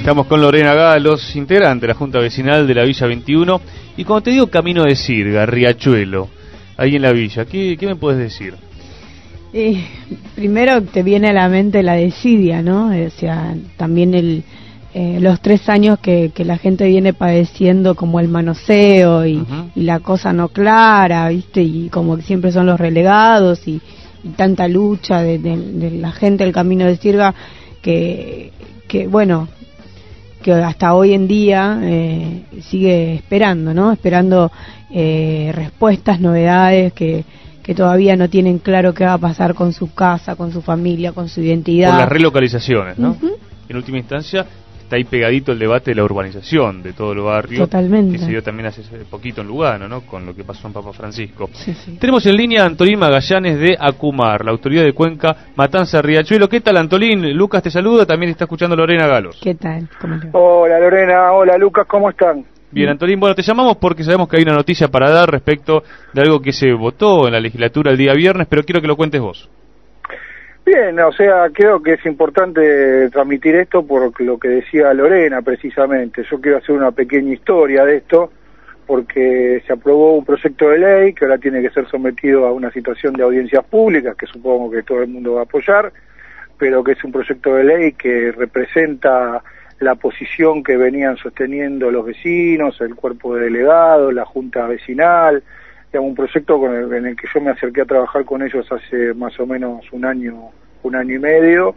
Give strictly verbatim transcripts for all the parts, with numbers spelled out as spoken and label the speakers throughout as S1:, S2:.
S1: Estamos con Lorena Galos, integrante de la Junta Vecinal de la Villa veintiuno. Y cuando te digo Camino de Sirga, Riachuelo, ahí en la villa, ¿qué, qué me puedes decir?
S2: Eh, primero te viene a la mente la desidia, ¿no? O sea, también el, eh, los tres años que, que la gente viene padeciendo como el manoseo y, uh-huh. y la cosa no clara, ¿viste? Y como que siempre son los relegados y, y tanta lucha de, de, de la gente del Camino de Sirga que, que bueno... que hasta hoy en día eh, sigue esperando, ¿no? Esperando eh, respuestas, novedades, que, que todavía no tienen claro qué va a pasar con su casa, con su familia, con su identidad.
S1: Por las relocalizaciones, ¿no?
S2: Uh-huh.
S1: En última instancia, está ahí pegadito el debate de la urbanización de todo el barrio.
S2: Totalmente.
S1: Que se dio también hace poquito en Lugano, ¿no? Con lo que pasó en Papa Francisco.
S2: Sí, sí.
S1: Tenemos en línea a Antolín Magallanes de Acumar, la autoridad de Cuenca Matanza Riachuelo. ¿Qué tal, Antolín? Lucas te saluda, también está escuchando Lorena Galos.
S2: ¿Qué tal? ¿Cómo le va?
S3: Hola Lorena, hola Lucas, ¿cómo están?
S1: Bien, Antolín, bueno, te llamamos porque sabemos que hay una noticia para dar respecto de algo que se votó en la legislatura el día viernes, pero quiero que lo cuentes vos.
S3: Bien, o sea, creo que es importante transmitir esto por lo que decía Lorena precisamente. Yo quiero hacer una pequeña historia de esto, porque se aprobó un proyecto de ley que ahora tiene que ser sometido a una situación de audiencias públicas, que supongo que todo el mundo va a apoyar, pero que es un proyecto de ley que representa la posición que venían sosteniendo los vecinos, el cuerpo de delegados, la junta vecinal, digamos, un proyecto con el, en el que yo me acerqué a trabajar con ellos hace más o menos un año, un año y medio,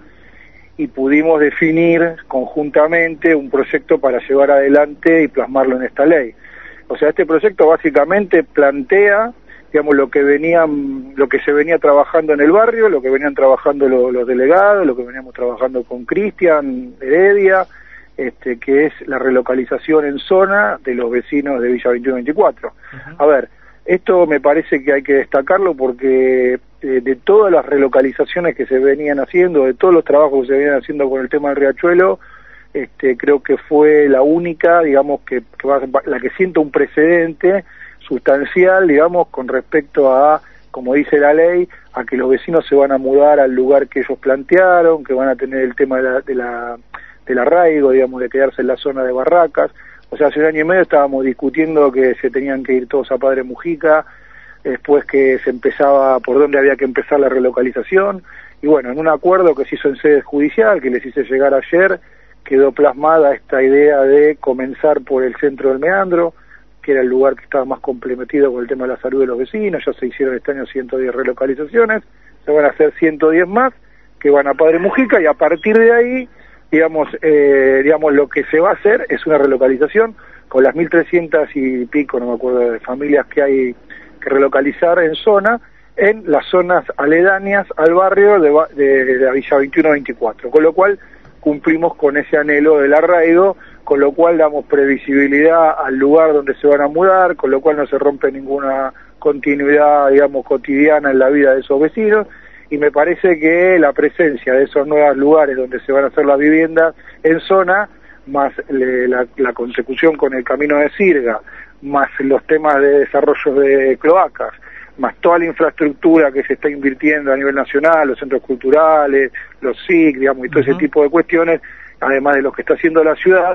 S3: y pudimos definir conjuntamente un proyecto para llevar adelante y plasmarlo en esta ley. O sea, este proyecto básicamente plantea, digamos, lo que venían, lo que se venía trabajando en el barrio, lo que venían trabajando lo, los delegados, lo que veníamos trabajando con Cristian Heredia, este, que es la relocalización en zona de los vecinos de Villa veintiuno veinticuatro. Uh-huh. A ver, esto me parece que hay que destacarlo porque eh, de todas las relocalizaciones que se venían haciendo, de todos los trabajos que se venían haciendo con el tema del Riachuelo, este, creo que fue la única, digamos, que, que va, la que sienta un precedente sustancial, digamos, con respecto a, como dice la ley, a que los vecinos se van a mudar al lugar que ellos plantearon, que van a tener el tema de la, de la, del arraigo, digamos, de quedarse en la zona de Barracas. O sea, hace un año y medio estábamos discutiendo que se tenían que ir todos a Padre Mujica, después que se empezaba por dónde había que empezar la relocalización, y bueno, en un acuerdo que se hizo en sede judicial, que les hice llegar ayer, quedó plasmada esta idea de comenzar por el centro del Meandro, que era el lugar que estaba más comprometido con el tema de la salud de los vecinos. Ya se hicieron este año ciento diez relocalizaciones, se van a hacer ciento diez más, que van a Padre Mujica, y a partir de ahí, digamos, eh, digamos, lo que se va a hacer es una relocalización con las mil trescientas y pico, no me acuerdo, de familias que hay que relocalizar en zona, en las zonas aledañas al barrio de, de, de la Villa veintiuno veinticuatro, con lo cual cumplimos con ese anhelo del arraigo, con lo cual damos previsibilidad al lugar donde se van a mudar, con lo cual no se rompe ninguna continuidad, digamos, cotidiana en la vida de esos vecinos, y me parece que la presencia de esos nuevos lugares donde se van a hacer las viviendas en zona, más le, la, la consecución con el Camino de Sirga, más los temas de desarrollo de cloacas, más toda la infraestructura que se está invirtiendo a nivel nacional, los centros culturales, los S I C, digamos, y todo uh-huh. ese tipo de cuestiones, además de lo que está haciendo la ciudad,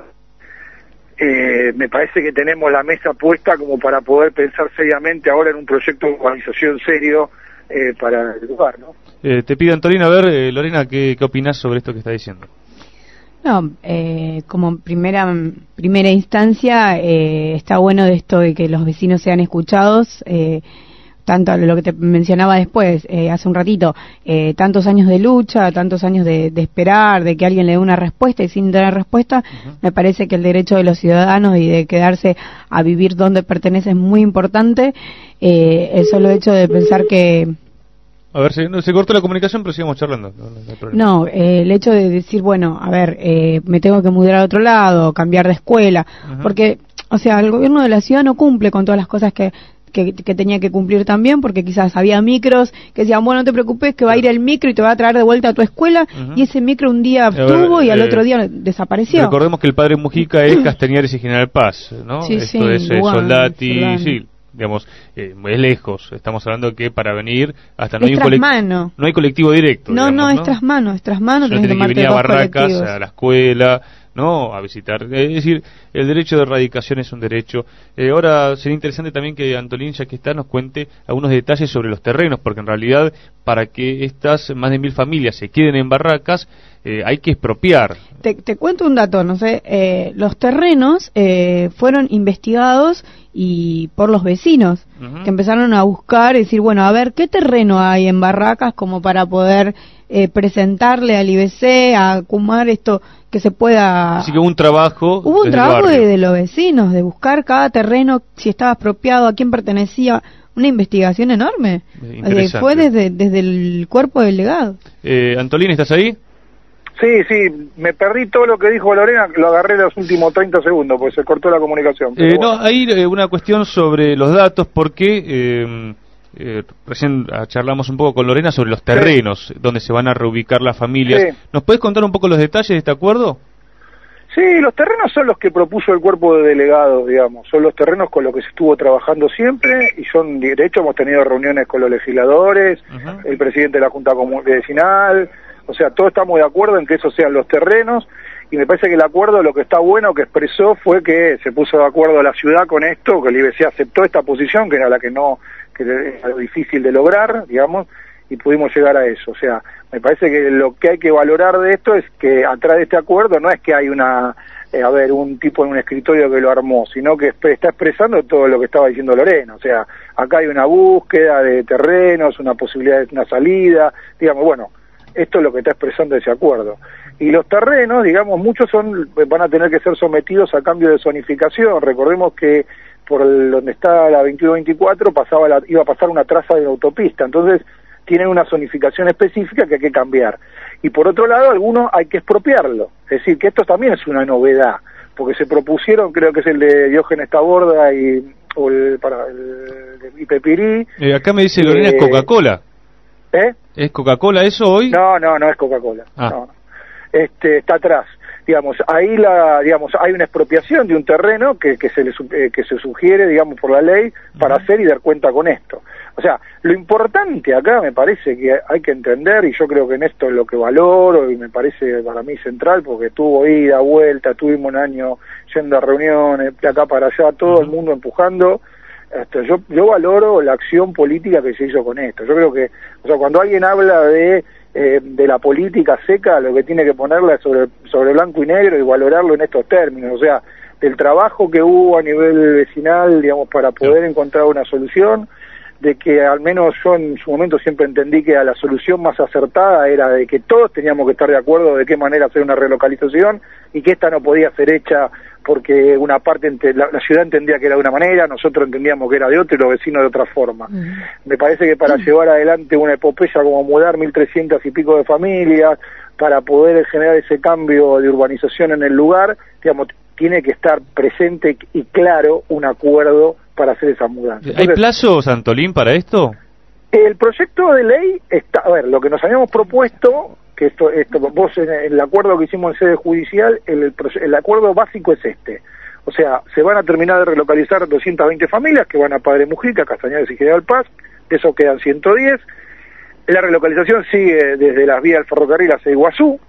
S3: eh, me parece que tenemos la mesa puesta como para poder pensar seriamente ahora en un proyecto de urbanización serio eh, para el lugar, ¿no?
S1: Eh, te pido, Antolín, a ver, eh, Lorena, ¿qué, qué opinás sobre esto que está diciendo?
S2: No, eh, como primera primera instancia, eh, está bueno de esto de que los vecinos sean escuchados, eh, tanto lo que te mencionaba después, eh, hace un ratito, eh, tantos años de lucha, tantos años de, de esperar, de que alguien le dé una respuesta, y sin tener respuesta, uh-huh. me parece que el derecho de los ciudadanos y de quedarse a vivir donde pertenece es muy importante. Eh, el solo hecho de pensar que...
S1: A ver, se, no, se cortó la comunicación, pero sigamos charlando. No, no,
S2: no eh, el hecho de decir, bueno, a ver, eh, me tengo que mudar a otro lado, cambiar de escuela, uh-huh. porque, o sea, el gobierno de la ciudad no cumple con todas las cosas que... Que, que tenía que cumplir también, porque quizás había micros que decían, bueno, no te preocupes, que va a ir el micro y te va a traer de vuelta a tu escuela, uh-huh. y ese micro un día estuvo y al eh, otro día desapareció.
S1: Recordemos que el Padre Mujica es Castañares y General Paz, ¿no?
S2: Sí,
S1: Esto
S2: sí,
S1: es eh,
S2: Luan,
S1: Soldati,
S2: Soldati.
S1: Sí, digamos, eh, es lejos. Estamos hablando que para venir hasta no
S2: es
S1: hay un
S2: colectivo,
S1: no hay colectivo directo.
S2: No,
S1: digamos,
S2: no,
S1: ¿no?
S2: es tras mano, es tras mano.
S1: Yo tenés que venir a Barracas, a la escuela, no a visitar. Es decir, el derecho de erradicación es un derecho. Eh, ahora sería interesante también que Antolín, ya que está, nos cuente algunos detalles sobre los terrenos, porque en realidad para que estas más de mil familias se queden en barracas, eh, hay que expropiar.
S2: Te, te cuento un dato, no sé, eh, los terrenos eh, fueron investigados y por los vecinos, uh-huh. que empezaron a buscar y decir, bueno, a ver, ¿qué terreno hay en Barracas como para poder eh, presentarle al I B C, a Kumar esto, que se pueda...
S1: Así que hubo un trabajo...
S2: Hubo un trabajo de, de los vecinos, de buscar cada terreno, si estaba expropiado, a quién pertenecía, una investigación enorme. Eh, fue desde, desde el cuerpo delegado.
S1: Eh, Antolín, ¿estás ahí?
S3: Sí, sí, me perdí todo lo que dijo Lorena, lo agarré los últimos treinta segundos, porque se cortó la comunicación.
S1: Eh,
S3: bueno.
S1: No, ahí eh, una cuestión sobre los datos, porque eh, eh, recién charlamos un poco con Lorena sobre los terrenos, sí. donde se van a reubicar las familias. Sí. ¿Nos puedes contar un poco los detalles de este acuerdo?
S3: Sí, los terrenos son los que propuso el cuerpo de delegados, digamos, son los terrenos con los que se estuvo trabajando siempre, y son, de hecho hemos tenido reuniones con los legisladores, uh-huh. el presidente de la Junta Vecinal. O sea, todos estamos de acuerdo en que esos sean los terrenos, y me parece que el acuerdo, lo que está bueno que expresó fue que se puso de acuerdo la ciudad con esto, que el I B C aceptó esta posición, que era la que no, que era difícil de lograr, digamos, y pudimos llegar a eso. O sea, me parece que lo que hay que valorar de esto es que atrás de este acuerdo no es que hay una, eh, a ver, un tipo en un escritorio que lo armó, sino que está expresando todo lo que estaba diciendo Lorena. O sea, acá hay una búsqueda de terrenos, una posibilidad de una salida, digamos, bueno, esto es lo que está expresando ese acuerdo. Y los terrenos, digamos, muchos son van a tener que ser sometidos a cambio de zonificación. Recordemos que por el, donde está la veintiuno veinticuatro pasaba la, iba a pasar una traza de autopista, entonces tienen una zonificación específica que hay que cambiar. Y por otro lado, algunos hay que expropiarlo. Es decir, que esto también es una novedad, porque se propusieron, creo que es el de Diógenes Taborda y o el, para, el de Ipepirí.
S1: Eh, acá me dice Lorena, eh, es Coca-Cola.
S3: ¿Eh?
S1: ¿Es Coca-Cola eso hoy?
S3: No, no, no es Coca-Cola.
S1: Ah.
S3: No. Este, está atrás. Digamos, ahí la, digamos, hay una expropiación de un terreno que, que se le eh, que se sugiere, digamos, por la ley para uh-huh. hacer y dar cuenta con esto. O sea, lo importante acá me parece que hay que entender, y yo creo que en esto es lo que valoro y me parece para mí central, porque tuvo ida, vuelta, tuvimos un año yendo a reuniones, de acá para allá, todo uh-huh. el mundo empujando. Este, yo yo valoro la acción política que se hizo con esto. Yo creo que, o sea, cuando alguien habla de eh, de la política seca, lo que tiene que ponerla es sobre sobre blanco y negro y valorarlo en estos términos. O sea, del trabajo que hubo a nivel vecinal, digamos, para poder encontrar una solución, de que al menos yo en su momento siempre entendí que la solución más acertada era de que todos teníamos que estar de acuerdo de qué manera hacer una relocalización, y que esta no podía ser hecha porque una parte, la, la ciudad entendía que era de una manera, nosotros entendíamos que era de otra y los vecinos de otra forma. Uh-huh. Me parece que para uh-huh. llevar adelante una epopeya como mudar mil trescientas y pico de familias, para poder generar ese cambio de urbanización en el lugar, digamos, tiene que estar presente y claro un acuerdo para hacer esa mudanza.
S1: Entonces, ¿hay plazos, Antolín, para esto?
S3: El proyecto de ley está, a ver, lo que nos habíamos propuesto, que esto, esto vos en el acuerdo que hicimos en sede judicial, el, el, el acuerdo básico es este. O sea, se van a terminar de relocalizar doscientas veinte familias que van a Padre Mujica, Castañares y General Paz, de eso quedan ciento diez. La relocalización sigue desde las vías del ferrocarril hacia Iguazú,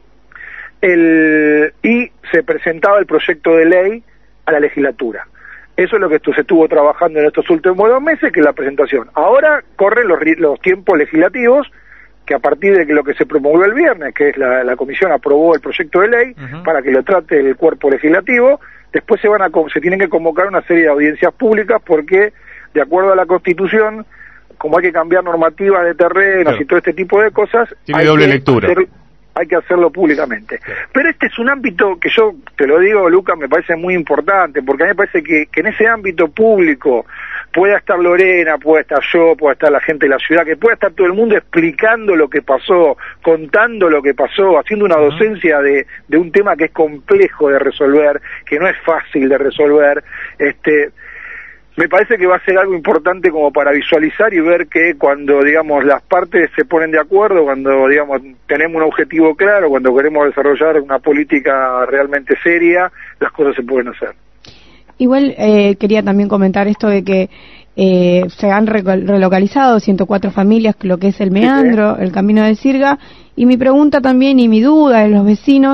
S3: el, y se presentaba el proyecto de ley a la legislatura. Eso es lo que se estuvo trabajando en estos últimos dos meses, que es la presentación. Ahora corren los, los tiempos legislativos, que a partir de lo que se promovió el viernes, que es la, la comisión aprobó el proyecto de ley uh-huh. para que lo trate el cuerpo legislativo, después se van a se tienen que convocar una serie de audiencias públicas, porque de acuerdo a la Constitución, como hay que cambiar normativas de terrenos claro. y todo este tipo de cosas,
S1: tiene
S3: hay
S1: doble
S3: que
S1: lectura.
S3: Hacer, hay que hacerlo públicamente. Claro. Pero este es un ámbito que yo, te lo digo, Lucas, me parece muy importante, porque a mí me parece que, que en ese ámbito público pueda estar Lorena, pueda estar yo, pueda estar la gente de la ciudad, que pueda estar todo el mundo explicando lo que pasó, contando lo que pasó, haciendo una docencia de, de un tema que es complejo de resolver, que no es fácil de resolver, este... me parece que va a ser algo importante como para visualizar y ver que cuando, digamos, las partes se ponen de acuerdo, cuando, digamos, tenemos un objetivo claro, cuando queremos desarrollar una política realmente seria, las cosas se pueden hacer.
S2: Igual eh, quería también comentar esto de que eh, se han re relocalizado ciento cuatro familias, lo que es el Meandro, sí, sí. el Camino de Sirga, y mi pregunta también y mi duda de los vecinos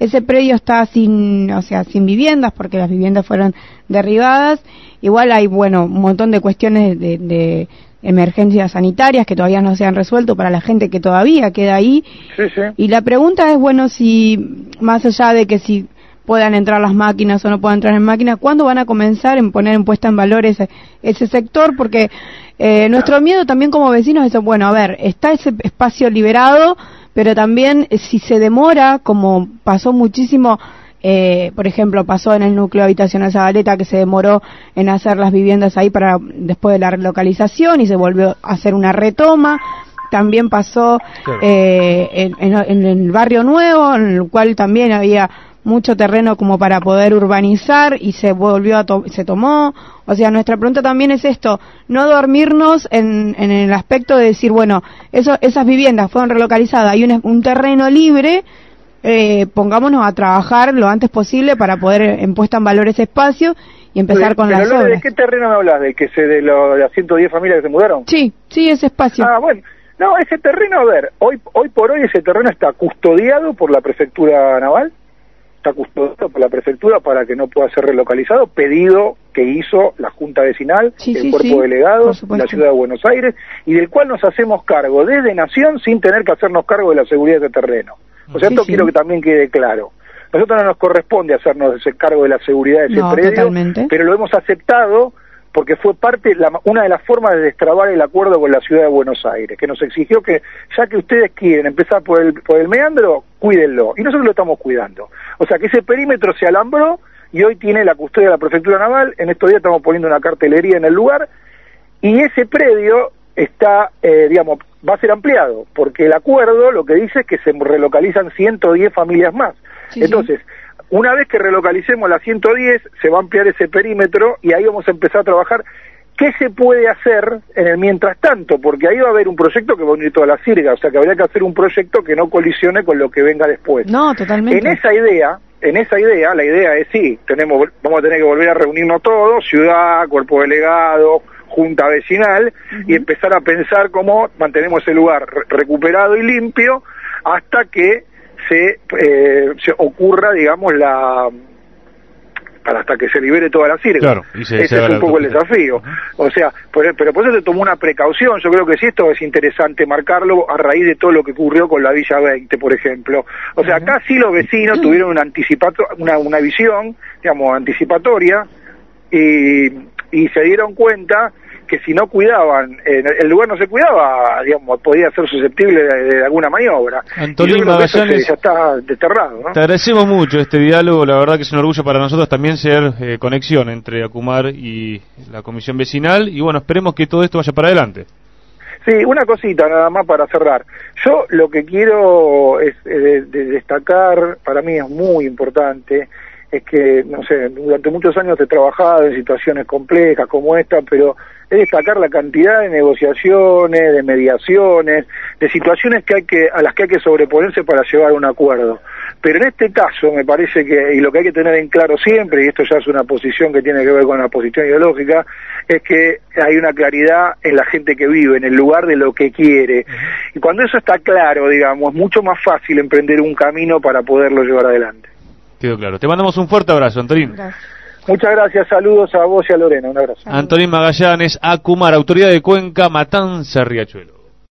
S2: ese predio está sin, o sea, sin viviendas porque las viviendas fueron derribadas. Igual hay, bueno, un montón de cuestiones de, de emergencias sanitarias que todavía no se han resuelto para la gente que todavía queda ahí.
S3: Sí, sí.
S2: Y la pregunta es, bueno, si más allá de que si puedan entrar las máquinas o no puedan entrar en máquinas, ¿cuándo van a comenzar en poner en puesta en valor ese, ese sector? Porque eh, nuestro miedo también como vecinos es, bueno, a ver, está ese espacio liberado, pero también eh, si se demora, como pasó muchísimo, eh, por ejemplo, pasó en el núcleo habitacional Zabaleta, que se demoró en hacer las viviendas ahí para después de la relocalización y se volvió a hacer una retoma. También pasó claro. eh, en, en, en el Barrio Nuevo, en el cual también había mucho terreno como para poder urbanizar y se volvió a to se tomó. O sea, nuestra pregunta también es esto, no dormirnos en, en el aspecto de decir, bueno, eso, esas viviendas fueron relocalizadas, hay un, un terreno libre, eh, pongámonos a trabajar lo antes posible para poder en puesta en valor ese espacio y empezar con las obras.
S3: ¿De qué terreno me hablas? ¿De que se de, lo, de las ciento diez familias que se mudaron?
S2: Sí, sí, ese espacio.
S3: Ah, bueno. No, ese terreno, a ver, hoy hoy por hoy ese terreno está custodiado por la Prefectura Naval, está custodiado por la Prefectura para que no pueda ser relocalizado, pedido que hizo la Junta Vecinal,
S2: sí,
S3: el
S2: sí,
S3: Cuerpo
S2: sí,
S3: de Delegados de la Ciudad de Buenos Aires, y del cual nos hacemos cargo desde Nación sin tener que hacernos cargo de la seguridad de ese terreno. O sea, sí, esto sí. quiero que también quede claro. Nosotros no nos corresponde hacernos ese cargo de la seguridad de ese
S2: no,
S3: predio,
S2: totalmente.
S3: Pero lo hemos aceptado porque fue parte, la, una de las formas de destrabar el acuerdo con la Ciudad de Buenos Aires, que nos exigió que, ya que ustedes quieren empezar por el, por el meandro, cuídenlo, y nosotros lo estamos cuidando. O sea, que ese perímetro se alambró, y hoy tiene la custodia de la Prefectura Naval, en estos días estamos poniendo una cartelería en el lugar, y ese predio está, eh, digamos, va a ser ampliado, porque el acuerdo lo que dice es que se relocalizan ciento diez familias más. Sí, Entonces, sí. Una vez que relocalicemos las ciento diez, se va a ampliar ese perímetro y ahí vamos a empezar a trabajar qué se puede hacer en el mientras tanto, porque ahí va a haber un proyecto que va a unir toda la sirga, o sea que habría que hacer un proyecto que no colisione con lo que venga después.
S2: No, totalmente.
S3: En esa idea, en esa idea, la idea es sí, tenemos, vamos a tener que volver a reunirnos todos, ciudad, cuerpo delegado, junta vecinal, uh-huh. y empezar a pensar cómo mantenemos ese lugar re- recuperado y limpio hasta que Se, eh, se ocurra, digamos, la para hasta que se libere toda la sirga. Claro, y se, ese se es un poco el desafío. Uh-huh. O sea, por, pero por eso se tomó una precaución. Yo creo que sí, esto es interesante marcarlo a raíz de todo lo que ocurrió con la Villa veinte, por ejemplo. O sea, uh-huh. acá sí los vecinos uh-huh. tuvieron una, anticipato, una, una visión, digamos, anticipatoria, y, y se dieron cuenta que si no cuidaban, eh, el lugar no se cuidaba, digamos, podía ser susceptible de, de alguna maniobra.
S1: Antolín Magallanes,
S3: ya está desterrado, ¿no?
S1: Te agradecemos mucho este diálogo, la verdad que es un orgullo para nosotros también ser eh, conexión entre Acumar y la Comisión Vecinal, y bueno, esperemos que todo esto vaya para adelante.
S3: Sí, una cosita nada más para cerrar. Yo lo que quiero es eh, de, de destacar, para mí es muy importante, es que, no sé, durante muchos años he trabajado en situaciones complejas como esta, pero es destacar la cantidad de negociaciones, de mediaciones, de situaciones que hay que a las que hay que sobreponerse para llegar a un acuerdo. Pero en este caso me parece que, y lo que hay que tener en claro siempre, y esto ya es una posición que tiene que ver con la posición ideológica, es que hay una claridad en la gente que vive, en el lugar de lo que quiere. Y cuando eso está claro, digamos, es mucho más fácil emprender un camino para poderlo llevar adelante.
S1: Quedó claro. Te mandamos un fuerte abrazo, Antolín.
S2: Gracias.
S3: Muchas gracias, saludos a vos y a Lorena, un abrazo.
S1: Antolín Magallanes, Acumar, autoridad de Cuenca, Matanza, Riachuelo.